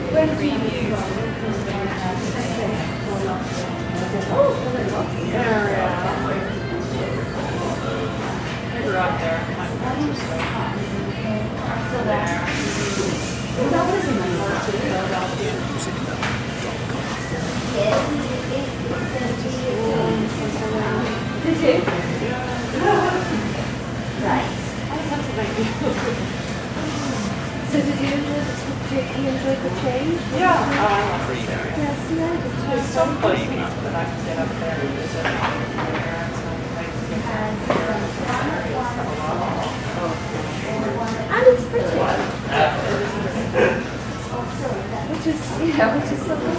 When do you use? I grew up there. Still there. Did you? Right. So did you enjoy the change? Yeah. Oh, I love it. Yes, yeah. There's some places that I can get up there and visit there and some places that have areas that a lot. And it's pretty. Which is so